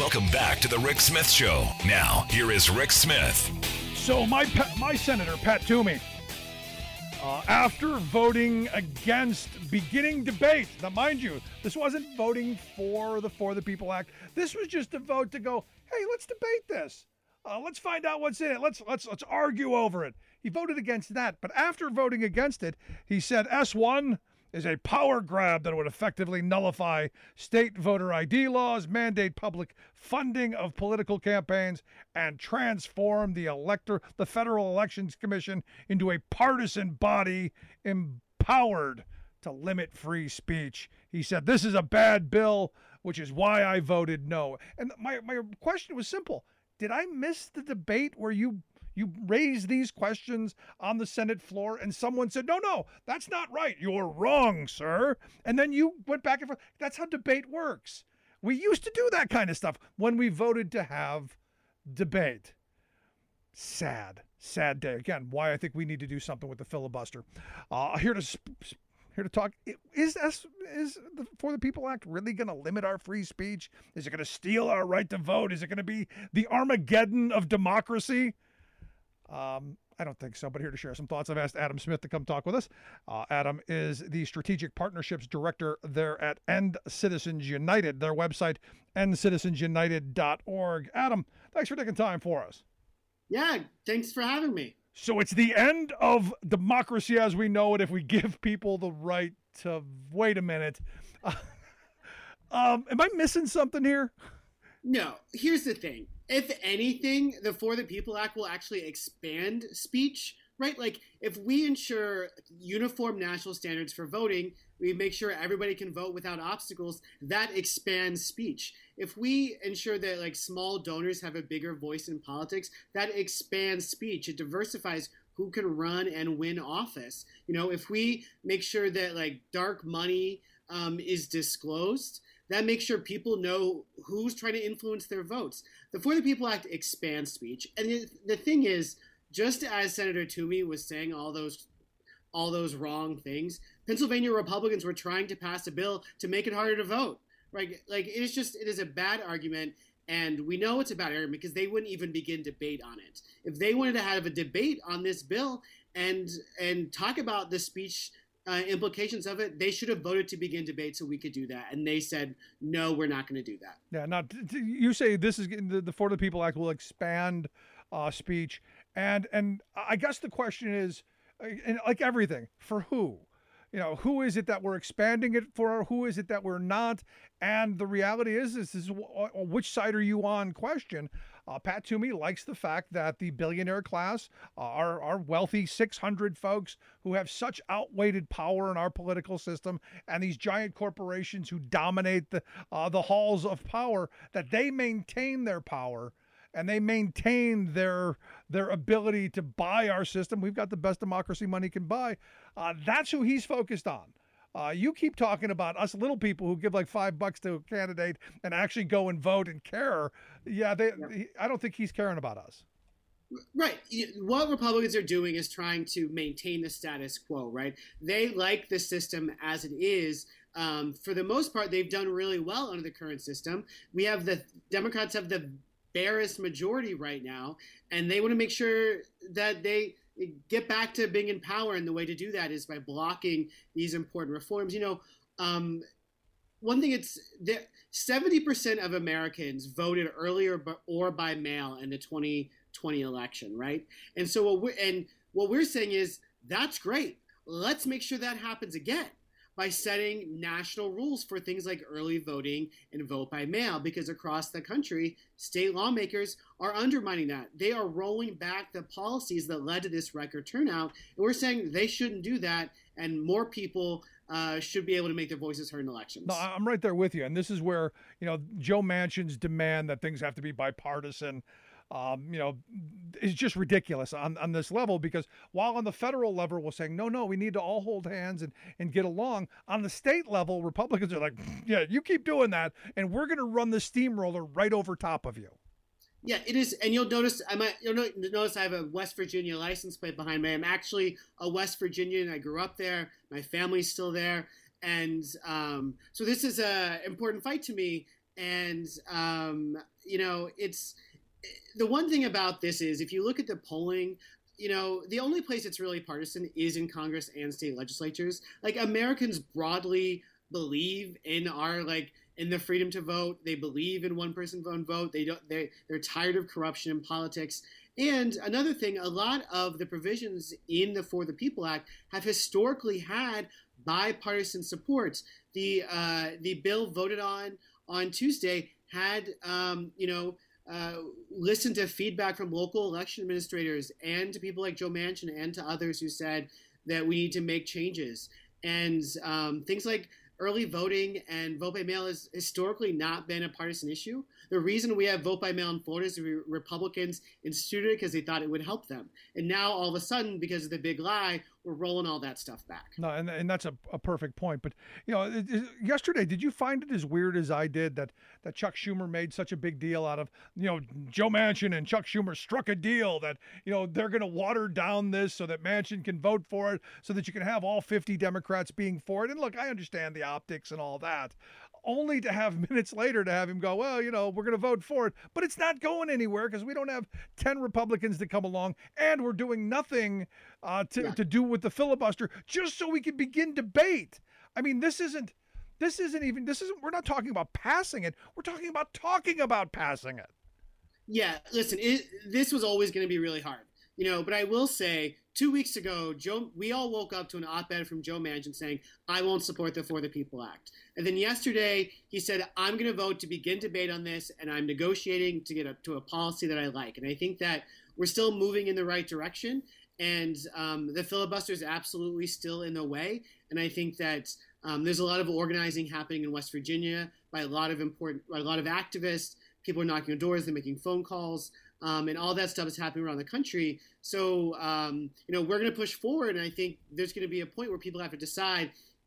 Welcome back to the Rick Smith Show. Now, here is Rick Smith. So my senator, Pat Toomey, after voting against beginning debate, now mind you, this wasn't voting for the People Act. This was just a vote to go, hey, let's debate this. Let's find out what's in it. Let's argue over it. He voted against that, but after voting against it, he said S1 is a power grab that would effectively nullify state voter ID laws, mandate public funding of political campaigns, and transform the Federal Elections Commission into a partisan body empowered to limit free speech. He said, this is a bad bill, which is why I voted no. And my question was simple. Did I miss the debate where you raised these questions on the Senate floor and someone said, no, that's not right. You're wrong, sir. And then you went back and forth. That's how debate works. We used to do that kind of stuff when we voted to have debate. Sad day. Again, why I think we need to do something with the filibuster. Here to talk. Is the For the People Act really going to limit our free speech? Is it going to steal our right to vote? Is it going to be the Armageddon of democracy? I don't think so, but here to share some thoughts, I've asked Adam Smith to come talk with us. Adam is the Strategic Partnerships Director there at End Citizens United, their website, endcitizensunited.org. Adam, thanks for taking time for us. Yeah, thanks for having me. So it's the end of democracy as we know it if we give people the right to wait a minute. Am I missing something here? No, here's the thing. If anything, the For the People Act will actually expand speech, right? Like, if we ensure uniform national standards for voting, we make sure everybody can vote without obstacles, that expands speech. If we ensure that, like, small donors have a bigger voice in politics, that expands speech. It diversifies who can run and win office. You know, if we make sure that, like, dark money is disclosed, that makes sure people know who's trying to influence their votes. The For the People Act expands speech. And the thing is, just as Senator Toomey was saying all those wrong things, Pennsylvania Republicans were trying to pass a bill to make it harder to vote. Right? Like, it is a bad argument. And we know it's a bad argument because they wouldn't even begin debate on it. If they wanted to have a debate on this bill and talk about the speech implications of it, they should have voted to begin debate so we could do that. And they said, no, we're not going to do that. Yeah, now you say this is the For the People Act will expand speech. And I guess the question is, like everything, for who? You know, who is it that we're expanding it for? Who is it that we're not? And the reality is, this is which side are you on question. Pat Toomey likes the fact that the billionaire class, our wealthy 600 folks who have such outweighed power in our political system, and these giant corporations who dominate the halls of power, that they maintain their power and they maintain their ability to buy our system. We've got the best democracy money can buy. That's who he's focused on. You keep talking about us little people who give like $5 to a candidate and actually go and vote and care. Yeah, I don't think he's caring about us. Right. What Republicans are doing is trying to maintain the status quo, right? They like the system as it is. For the most part, they've done really well under the current system. The Democrats have the barest majority right now, and they want to make sure that they get back to being in power, and the way to do that is by blocking these important reforms. You know, one thing, it's that 70% of Americans voted earlier or by mail in the 2020 election, right? And so what we're saying is, that's great. Let's make sure that happens again by setting national rules for things like early voting and vote by mail, because across the country, state lawmakers are undermining that. They are rolling back the policies that led to this record turnout, and we're saying they shouldn't do that, and more people should be able to make their voices heard in elections. No, I'm right there with you, and this is where, you know, Joe Manchin's demand that things have to be bipartisan, is just ridiculous on this level, because while on the federal level we're saying, no, we need to all hold hands and get along, on the state level, Republicans are like, yeah, you keep doing that, and we're going to run the steamroller right over top of you. Yeah, it is. And you'll notice I have a West Virginia license plate behind me. I'm actually a West Virginian. I grew up there. My family's still there. And so this is an important fight to me. And it's the one thing about this is if you look at the polling, the only place it's really partisan is in Congress and state legislatures. Like, Americans broadly believe in in the freedom to vote. They believe in one person, one vote. They're tired of corruption in politics. And another thing, a lot of the provisions in the For the People Act have historically had bipartisan support. The bill voted on Tuesday had listened to feedback from local election administrators and to people like Joe Manchin and to others who said that we need to make changes. And things like early voting and vote by mail has historically not been a partisan issue. The reason we have vote by mail in Florida is the Republicans instituted it because they thought it would help them. And now all of a sudden, because of the big lie, we're rolling all that stuff back. No, and that's a perfect point. But, yesterday, did you find it as weird as I did that Chuck Schumer made such a big deal out of, Joe Manchin and Chuck Schumer struck a deal that, they're going to water down this so that Manchin can vote for it so that you can have all 50 Democrats being for it. And look, I understand the optics and all that. Only to have minutes later to have him go, well, we're going to vote for it, but it's not going anywhere because we don't have 10 Republicans to come along, and we're doing nothing to do with the filibuster just so we can begin debate. I mean, we're not talking about passing it. We're talking about passing it. Yeah, listen, this was always going to be really hard, but I will say 2 weeks ago, we all woke up to an op-ed from Joe Manchin saying, I won't support the For the People Act. And then yesterday, he said, I'm going to vote to begin debate on this, and I'm negotiating to get to a policy that I like. And I think that we're still moving in the right direction, and the filibuster is absolutely still in the way. And I think that there's a lot of organizing happening in West Virginia by a lot of activists. People are knocking on doors, they're making phone calls. And all that stuff is happening around the country. So, we're going to push forward. And I think there's going to be a point where people have to decide,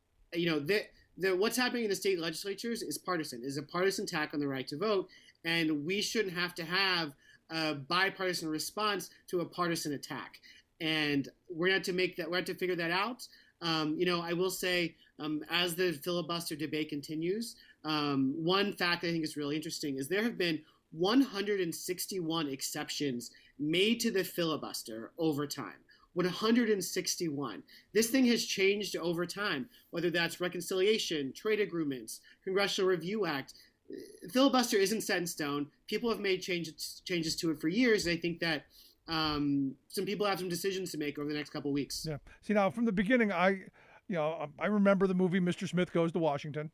what's happening in the state legislatures is partisan, is a partisan attack on the right to vote. And we shouldn't have to have a bipartisan response to a partisan attack. And we're going to have to we have to figure that out. I will say, as the filibuster debate continues, one fact I think is really interesting is there have been 161 exceptions made to the filibuster over time. 161. This thing has changed over time, whether that's reconciliation, trade agreements, Congressional Review Act. Filibuster isn't set in stone. People have made changes to it for years, and I think that some people have some decisions to make over the next couple of weeks. Yeah. See, now from the beginning, I remember the movie Mr. Smith Goes to Washington.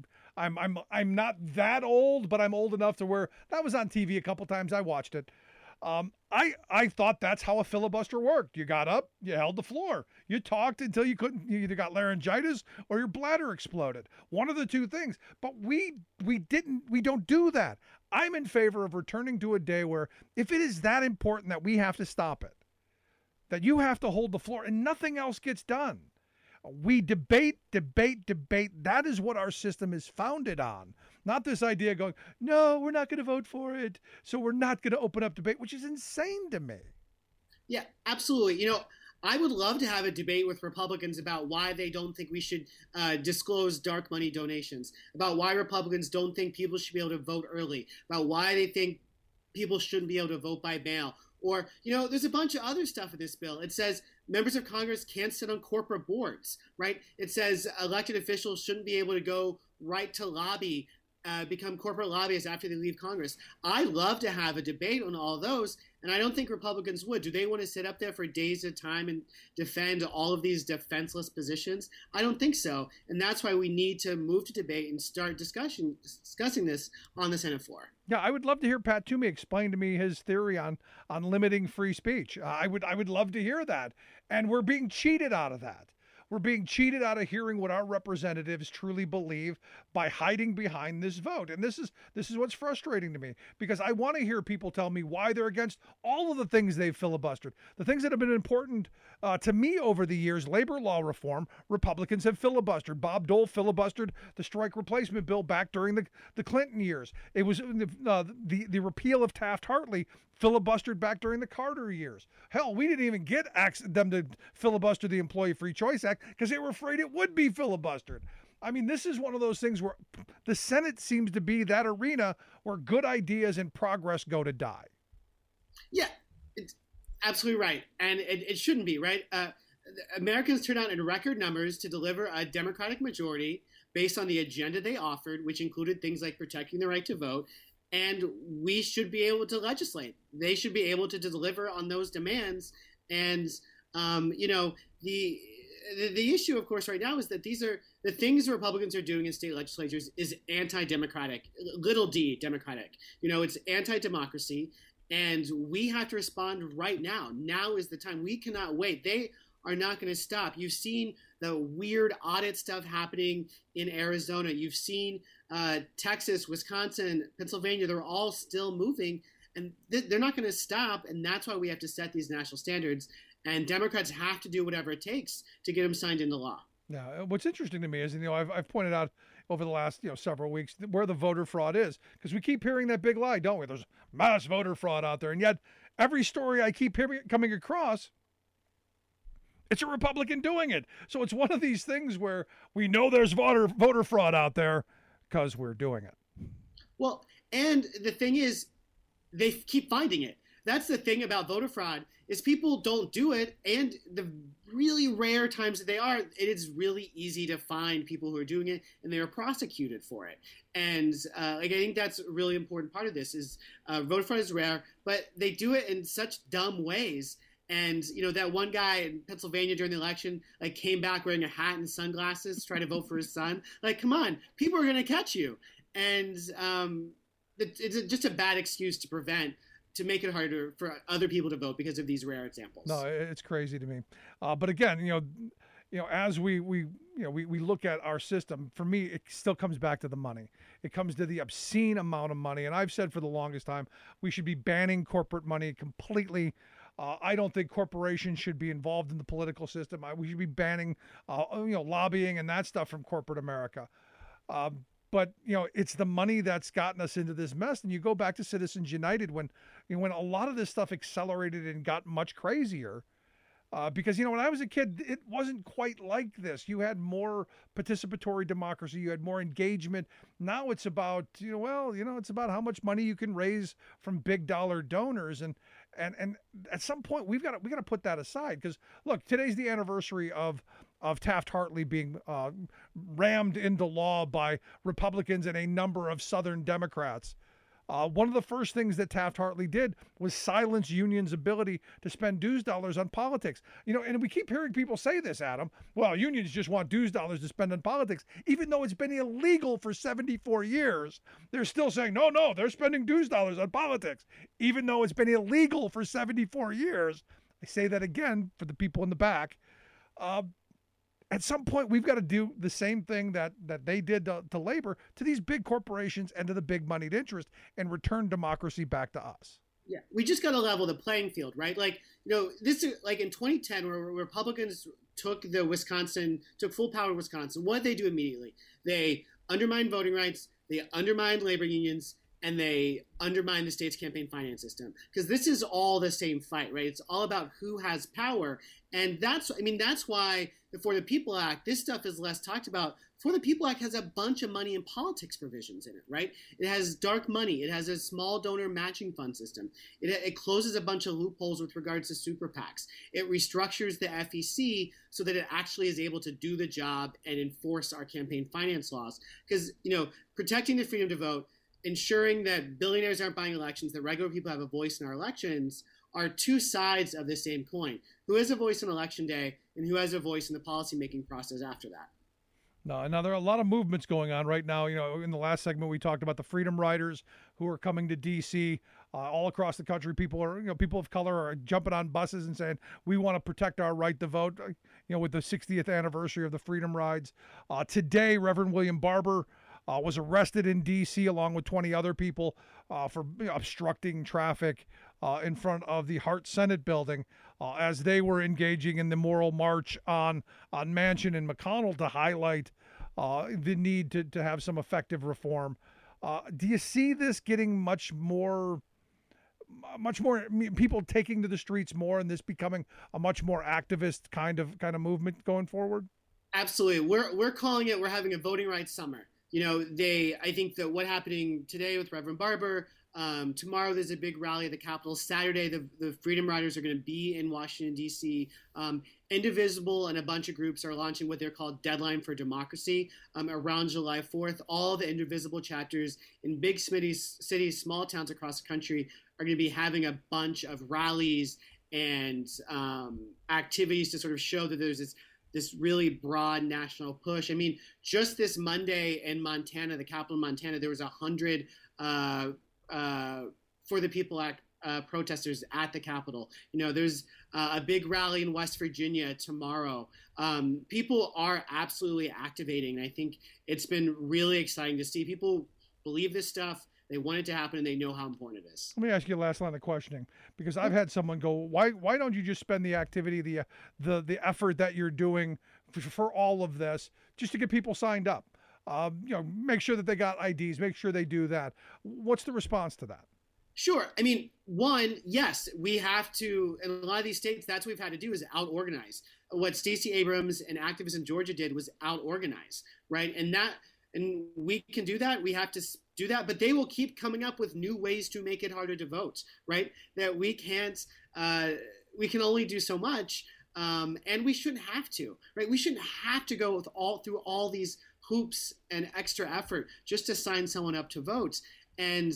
I'm not that old, but I'm old enough to where that was on TV a couple times. I watched it. I thought that's how a filibuster worked. You got up, you held the floor, you talked until you couldn't. You either got laryngitis or your bladder exploded. One of the two things. But we don't do that. I'm in favor of returning to a day where if it is that important that we have to stop it, that you have to hold the floor and nothing else gets done. We debate. That is what our system is founded on. Not this idea going, no, we're not going to vote for it, so we're not going to open up debate, which is insane to me. Yeah, absolutely. I would love to have a debate with Republicans about why they don't think we should disclose dark money donations, about why Republicans don't think people should be able to vote early, about why they think people shouldn't be able to vote by mail. Or, there's a bunch of other stuff in this bill. It says members of Congress can't sit on corporate boards, right? It says elected officials shouldn't be able to go right to lobby, become corporate lobbyists after they leave Congress. I love to have a debate on all those, and I don't think Republicans would. Do they want to sit up there for days at a time and defend all of these defenseless positions? I don't think so, and that's why we need to move to debate and start discussing this on the Senate floor. Yeah, I would love to hear Pat Toomey explain to me his theory on limiting free speech. I would love to hear that, and we're being cheated out of that. We're being cheated out of hearing what our representatives truly believe by hiding behind this vote. And this is what's frustrating to me, because I want to hear people tell me why they're against all of the things they've filibustered. The things that have been important to me over the years, labor law reform, Republicans have filibustered. Bob Dole filibustered the strike replacement bill back during the Clinton years. It was the repeal of Taft-Hartley filibustered back during the Carter years. Hell, we didn't even get them to filibuster the Employee Free Choice Act because they were afraid it would be filibustered. I mean, this is one of those things where the Senate seems to be that arena where good ideas and progress go to die. Yeah, it's absolutely right. And it shouldn't be, right? Americans turned out in record numbers to deliver a Democratic majority based on the agenda they offered, which included things like protecting the right to vote. And we should be able to legislate. They should be able to deliver on those demands. And, the issue, of course, right now is that these are the things Republicans are doing in state legislatures is anti-democratic, little d democratic. It's anti-democracy, and we have to respond right now. Now is the time. We cannot wait. They are not going to stop. You've seen the weird audit stuff happening in Arizona. You've seen Texas, Wisconsin, Pennsylvania. They're all still moving, and they're not going to stop. And that's why we have to set these national standards. And Democrats have to do whatever it takes to get them signed into law. Yeah. What's interesting to me is, I've pointed out over the last, several weeks where the voter fraud is, because we keep hearing that big lie, don't we? There's mass voter fraud out there. And yet every story I keep coming across, it's a Republican doing it. So it's one of these things where we know there's voter fraud out there because we're doing it. Well, and the thing is, they keep finding it. That's the thing about voter fraud is people don't do it, and the really rare times that they are, it is really easy to find people who are doing it, and they are prosecuted for it. And I think that's a really important part of this is voter fraud is rare, but they do it in such dumb ways. And that one guy in Pennsylvania during the election came back wearing a hat and sunglasses, trying to vote for his son. Come on, people are going to catch you, and it's just a bad excuse to make it harder for other people to vote because of these rare examples. No, it's crazy to me. But again, as we look at our system, for me, it still comes back to the money. It comes to the obscene amount of money. And I've said for the longest time, we should be banning corporate money completely. I don't think corporations should be involved in the political system. We should be banning, lobbying and that stuff from corporate America. But it's the money that's gotten us into this mess. And you go back to Citizens United when a lot of this stuff accelerated and got much crazier. Because when I was a kid, it wasn't quite like this. You had more participatory democracy. You had more engagement. Now it's about it's about how much money you can raise from big dollar donors. And at some point we got to put that aside, because look, today's the anniversary of Taft-Hartley being rammed into law by Republicans and a number of Southern Democrats. One of the first things that Taft-Hartley did was silence unions' ability to spend dues dollars on politics. And we keep hearing people say this, Adam. Well, unions just want dues dollars to spend on politics. Even though it's been illegal for 74 years, they're still saying, no, they're spending dues dollars on politics. Even though it's been illegal for 74 years. I say that again for the people in the back. At some point, we've got to do the same thing that they did to labor, to these big corporations and to the big moneyed interest, and return democracy back to us. Yeah, we just got to level the playing field, right? This is in 2010, where Republicans took full power in Wisconsin. What did they do immediately? They undermined voting rights, they undermined labor unions, and they undermine the state's campaign finance system. Because this is all the same fight, right? It's all about who has power. And that's why the For the People Act, this stuff is less talked about. For the People Act has a bunch of money in politics provisions in it, right? It has dark money. It has a small donor matching fund system. It closes a bunch of loopholes with regards to super PACs. It restructures the FEC so that it actually is able to do the job and enforce our campaign finance laws. Because, protecting the freedom to vote, ensuring that billionaires aren't buying elections, that regular people have a voice in our elections, are two sides of the same coin. Who has a voice on election day and who has a voice in the policymaking process after that? Now there are a lot of movements going on right now. In the last segment, we talked about the Freedom Riders who are coming to D.C. All across the country. People of color are jumping on buses and saying, we want to protect our right to vote, with the 60th anniversary of the Freedom Rides. Today, Reverend William Barber was arrested in D.C. along with 20 other people for obstructing traffic in front of the Hart Senate building as they were engaging in the moral march on Manchin and McConnell to highlight the need to have some effective reform. Do you see this getting much more people taking to the streets more, and this becoming a much more activist kind of movement going forward? Absolutely. We're calling it, we're having a voting rights summer. I think that what happening today with Reverend Barber, tomorrow there's a big rally at the Capitol. Saturday, the Freedom Riders are going to be in Washington, D.C. Indivisible and a bunch of groups are launching what they're called Deadline for Democracy around July 4th. All the Indivisible chapters in big cities, small towns across the country are going to be having a bunch of rallies and activities to sort of show that there's this really broad national push. I mean, just this Monday in Montana, the capital of Montana, there was 100 For the People Act protesters at the Capitol. There's a big rally in West Virginia tomorrow. People are absolutely activating. I think it's been really exciting to see people believe this stuff. They want it to happen, and they know how important it is. Let me ask you a last line of questioning, because I've had someone go, why don't you just spend the activity, the effort that you're doing for all of this, just to get people signed up? Make sure that they got IDs, make sure they do that. What's the response to that? Sure. I mean, one, yes, we have to, in a lot of these states, that's what we've had to do is out-organize. What Stacey Abrams and activists in Georgia did was out-organize, right? And we can do that. We have to do that, but they will keep coming up with new ways to make it harder to vote, right? That we can only do so much, and we shouldn't have to, right? We shouldn't have to go through all these hoops and extra effort just to sign someone up to vote. And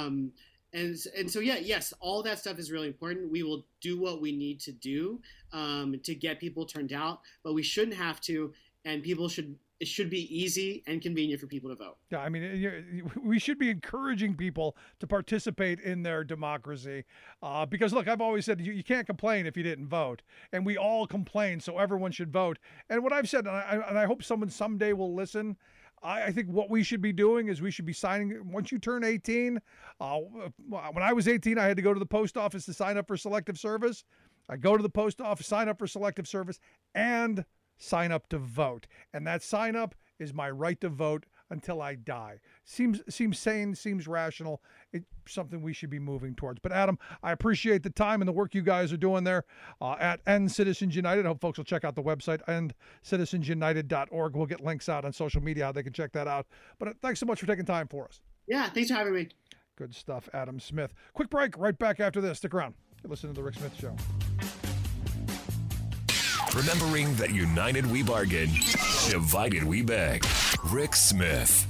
so, yes, all that stuff is really important. We will do what we need to do to get people turned out, but we shouldn't have to, and it should be easy and convenient for people to vote. Yeah, I mean, we should be encouraging people to participate in their democracy because, look, I've always said you can't complain if you didn't vote, and we all complain, so everyone should vote. And what I've said, and I hope someone someday will listen, I think what we should be doing is we should be signing, once you turn 18, when I was 18, I had to go to the post office to sign up for selective service. I go to the post office, sign up for selective service, and sign up to vote. And that sign up is my right to vote until I die. Seems sane, seems rational. It's something we should be moving towards. But Adam, I appreciate the time and the work you guys are doing there at End Citizens United. I hope folks will check out the website, endcitizensunited.org. We'll get links out on social media how they can check that out. But thanks so much for taking time for us. Yeah, thanks for having me. Good stuff, Adam Smith. Quick break, right back after this. Stick around. You're listening to The Rick Smith Show. Remembering that united we bargain, divided we beg. Rick Smith.